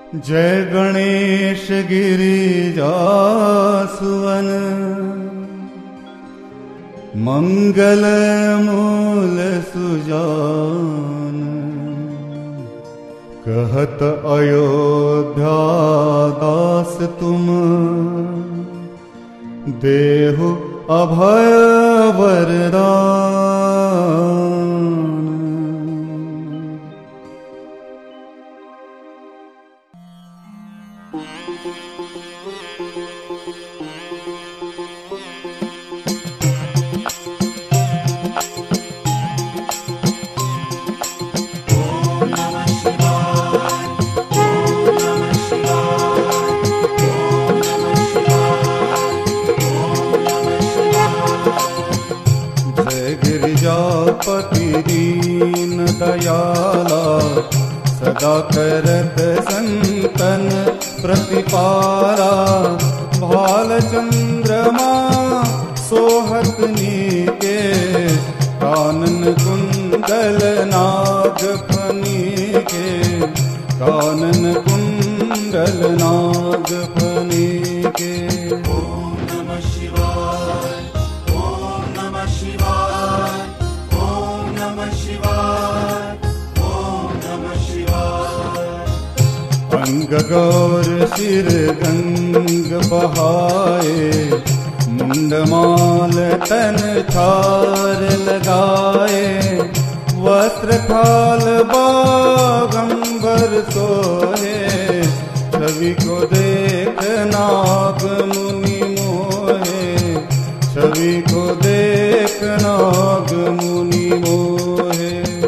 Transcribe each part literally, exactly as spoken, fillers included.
जय गणेश गिरिजासुवन मंगल मूल सुजान। कहत अयोध्या दास तुम देहु अभय वरदान। गिरिजापति दीन दयाला सदा करत संतन प्रतिपाला। भाल चंद्रमा सोहत नीके कानन कुंडल नाग फनी के। कानन कुंडल नाग फनी के। अंग गौर सिर गंग बहाए मुंडमाल तन छार लगाए। वस्त्र खाल बागंबर सोहे छवि को देख नाग मुनि मोहे। छवि को देख नाग मुनि मोहे।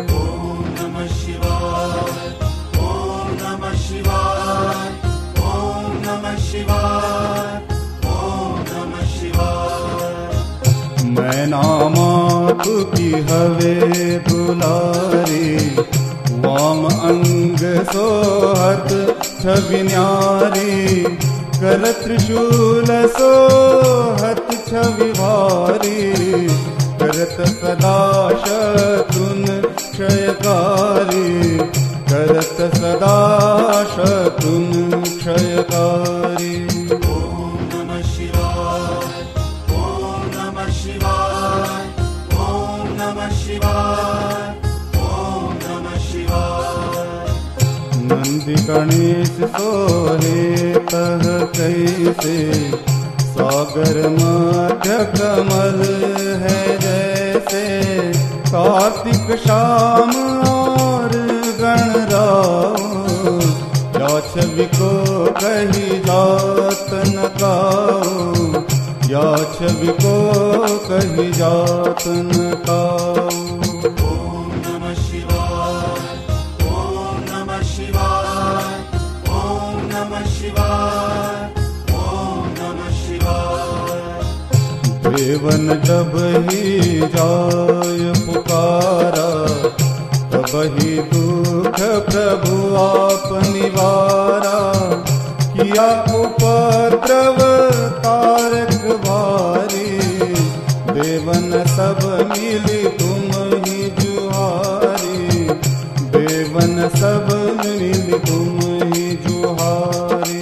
मैना मातु की हवे दुलारी वाम अंग सोहत छवि न्यारी। कर त्रिशूल सोहत छवि भारी करत सदा शत्रुन क्षयकारी। करत सदा शत्रुन क्षयकारी। नंदी गणेश सोहे तह कैसे सागर मध्य कमल है जैसे। कार्तिक शाम और गणराव या छवि को कही जात न काओ। या छवि को कही जात न काओ। देवन जब ही जाय पुकारा तब ही दुख प्रभु आप निवारा। किया उपद्रव तारक भारी देवन सब मिली तुम ही जुहारी। देवन सब मिली तुम ही जुहारी।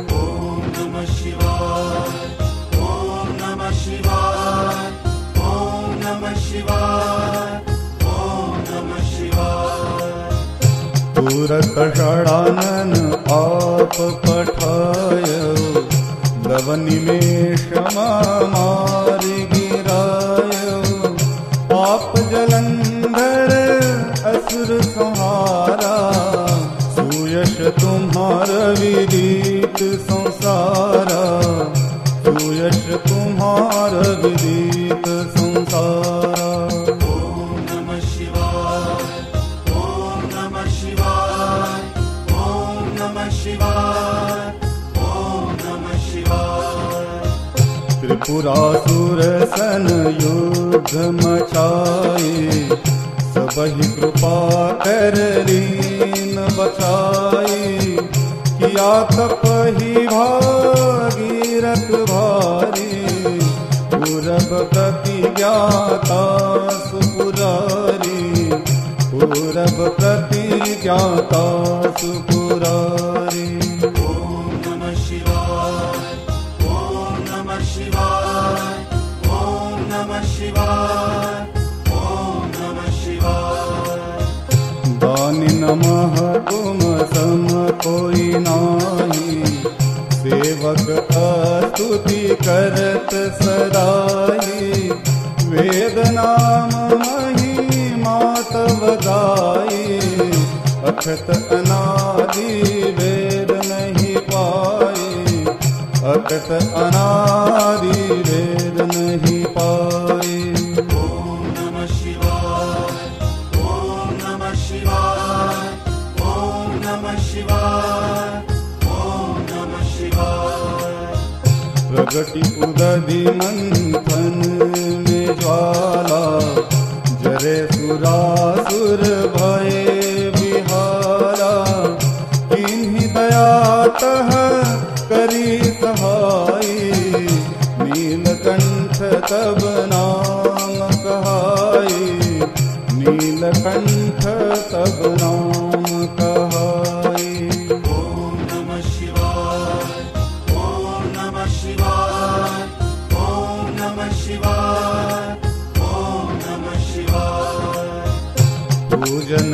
तुरत षडानन आप पठायो लवनिमेष मार गिरायो। आप जलंधर असुर संहारा सुयश तुम्हार विदित संसारा। सुयश तुम्हार विदित संसारा। त्रिपुरासुर सन युद्ध मचाए सबहि कृपा कर लीन बचाई। किया तपहि भागीरथ भारी पूरब प्रति ज्ञाता सुपुरारी। पूरब प्रति ज्ञाता सुपुरारी। नमः शिवाय, ओम नमः शिवाय। दानि नमः तुम सम कोई नाही, सेवक स्तुति करत सदाई। वेद नाम महिमा तव गाई, अखत अनादि वेद नहीं पाई, अखत अनादि वेद नहीं पाई। ओम नमः शिवाय, ओम नमः शिवाय, ओम नमः शिवाय, ओम नमः शिवाय। प्रगति उदधि मंथन में ज्वाला, जरे सुरासुर भये विहारा। किन्हीं दया तह करी सहाई, नीलकंठ तब नाम कहाई, नीलकंठ तब नाम कहाई। ओम नमः शिवाय, ओम नमः शिवाय, ओम नमः शिवाय, ओम नमः शिवाय। पूजन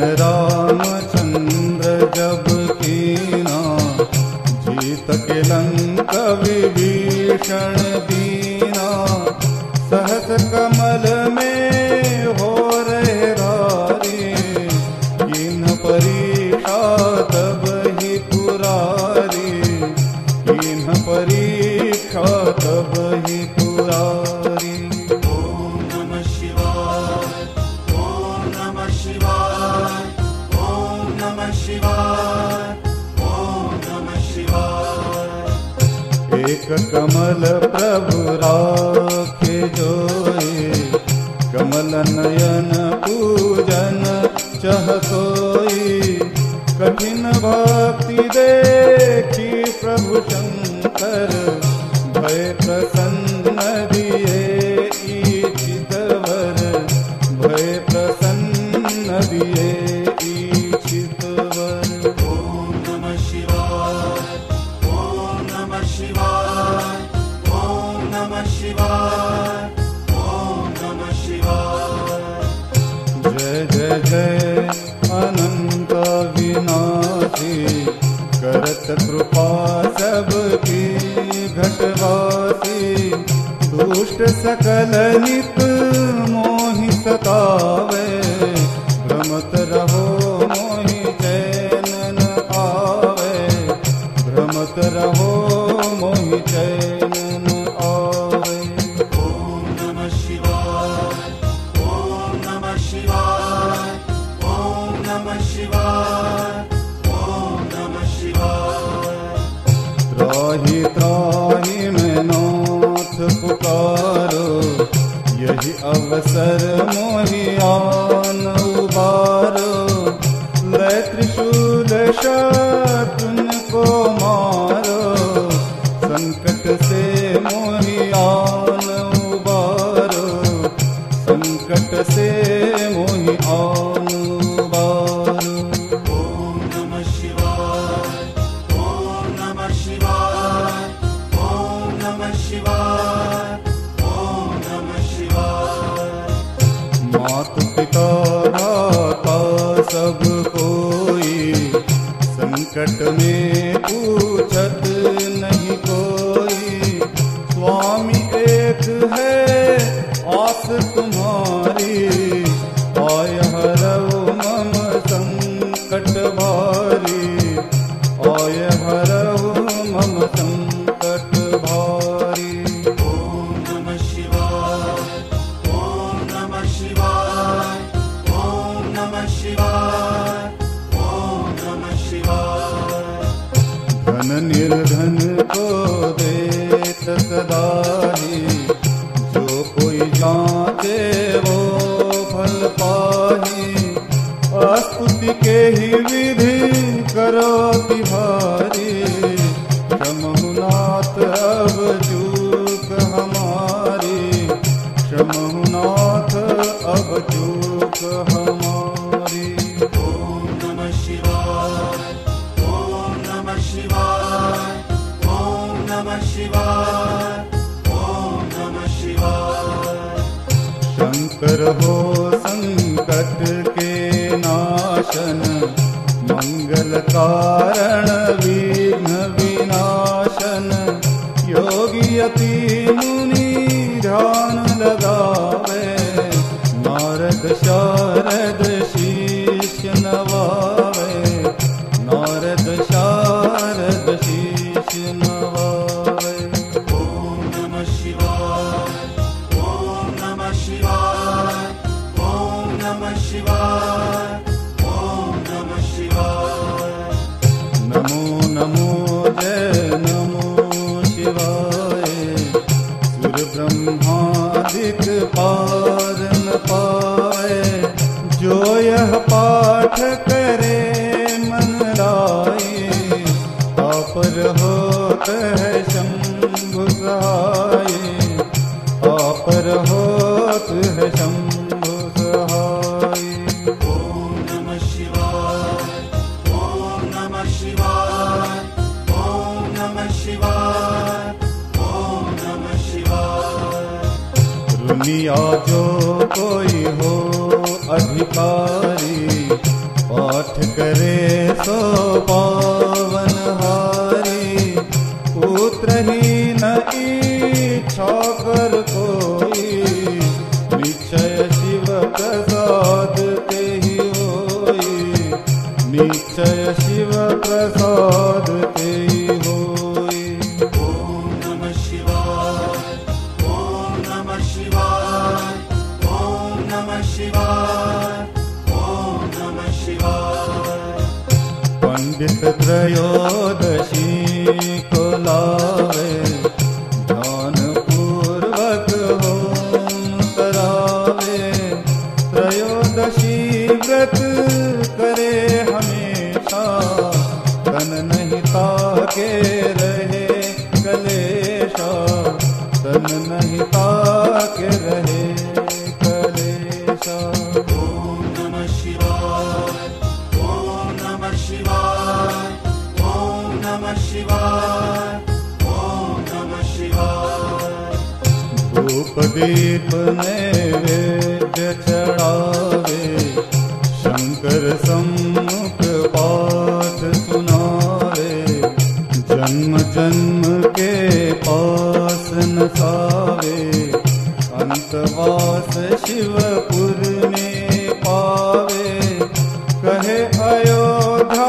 रामचंद्र जब कीना, जीत के लंक विभीषण दीना। सहस कमल में हो रहे धारी, किन्ह परीक्षा तब ही पुरारी, किन्ह परीक्षा तब ही पुरारी। ओम नमः शिवाय, ओम नमः शिवाय, ओम नमः शिवाय, ओम नमः शिवाय। एक कमल प्रभु राखे जोई, कमल नयन पूजन चह सोई। कठिन भक्ति देखी प्रभु शंकर, भय प्रसन्न दिए ईशित वर, भय प्रसन्न दिए ईशित वर। ओम नमः शिवाय, ओम नमः शिवाय, ओम नमः शिवाय, ओम नमः शिवाय। जय जय जय अनंत विनाशी, करत कृपा सबकी घटवासी। दुष्ट सकल नित मोहि सतावे, भ्रमत रहो मोहि चैन न आवे, भ्रमत रहो मोहि चैन न आवे। ओम नमः शिवाय, ओम नमः शिवाय, ओम नमः शिवाय, ओम नमः शिवाय। त्राहि त्राहि मैं नाथ पुकारो, यही अवसर मोहि आन उबारो। लय त्रिशूल शत्रुन को मारो, संकट से मोहि आन उबारो, संकट से मोहि आन उबारो। ओम नमः शिवाय, ओम नमः शिवाय, ओम नमः शिवाय, ओम नमः शिवाय। मातु पिता भ्राता सब कोई, संकट में पूछत नहीं कोई। स्वामी एक है आस तुम्हारी, आय हरऊ मम संकट भारी, आय हरऊ मम संकट भारी। ओम नमः शिवाय, ओम नमः शिवाय, ओम नमः शिवाय, ओम नमः शिवाय। धन निर्धन को देत सदाही, जो कोई जाचे वो फल पाही। स्तुति के ही विधि करो तिहारी, क्षमहु नाथ अब चूक हमारी, क्षमहु नाथ अब चूक हमारी। ओम नमः शिवाय, ओम नमः शिवाय, ओम नमः शिवाय, ओम नमः शिवाय। हो संकट के नाशन, मंगल कारण विघ्न विनाशन। योगी अति मुनि ध्यान लगावे, नारद शारद शीश नवावे, नारद शारद शीश नवावे। ओम नमः शिवाय, ओम नमः शिवाय, ओम नमः शिवाय, ओम नमः शिवाय। नमो नमो जय नमो शिवाय। सुर ब्रह्मादिक पार न पाए, जो यह पाठ करे मन लाए। अपर होत है शंभु सहाय, अपर होत है शंभु सहाय। ओम नमः शिवाय, ओम नमः शिवाय, ओम नमः शिवाय, ओम नमः शिवाय। दुनिया जो कोई हो अधिकारी, पाठ करे सो पावन हारी। पुत्रहीन इच्छा कर कोई, निश्चय शिव प्रसाद ते ही होई, निश्चय शिव प्रसाद ते ही होई। ओम नमः शिवाय, ओम नमः शिवाय, ओम नमः शिवाय, ओम नमः शिवाय। पंडित त्रयोदशी को लावे, ध्यान पूर्वक होम करावे। त्रयोदशी व्रत करे हमेशा, तन नहीं ताके रहे कलेशा, तन नहीं ताके रहे कलेशा। ओम नमः शिवाय, ओम नमः शिवाय, ओम नमः शिवाय, ओम नमः शिवाय। धूप दीप नैवेद्य चढ़ावे, शंकर सम्मुख पाठ सुनावे। जन्म जन्म के पास नसावे, अंतवास शिवपुर में पावे। कहे अयोध्या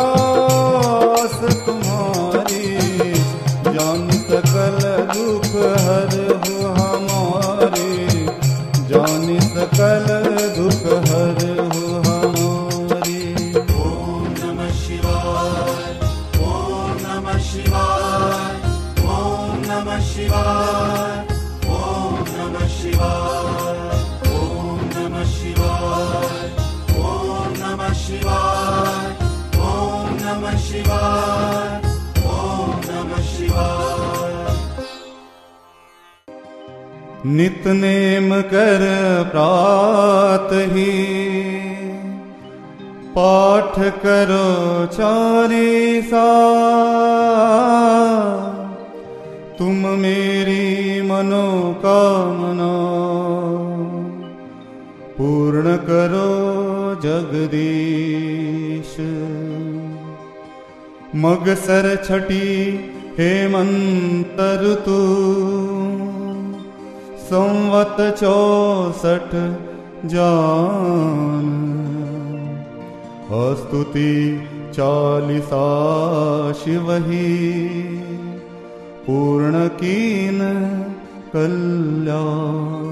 तुम्हारी, जान सकल दुख हरहु हमारी, जान सकल दुख हरहु हमारी। ओम नमः शिवाय, ओम नमः शिवाय, ओम नमः शिवाय, ओम नमः शिवाय। ओम नमः शिवाय, ओम नमः शिवाय, ओम नमः शिवाय, ओम नमः शिवाय। नित नेम कर प्रातहि, पाठ करो चालीसा। तुम मेरी मनोकामना, पूर्ण करो जगदीश। मगसर छठी हेमंत ऋतु, संवत चौसठ जान। स्तुति चालीसा शिवही, पूर्ण कीन कल्याण।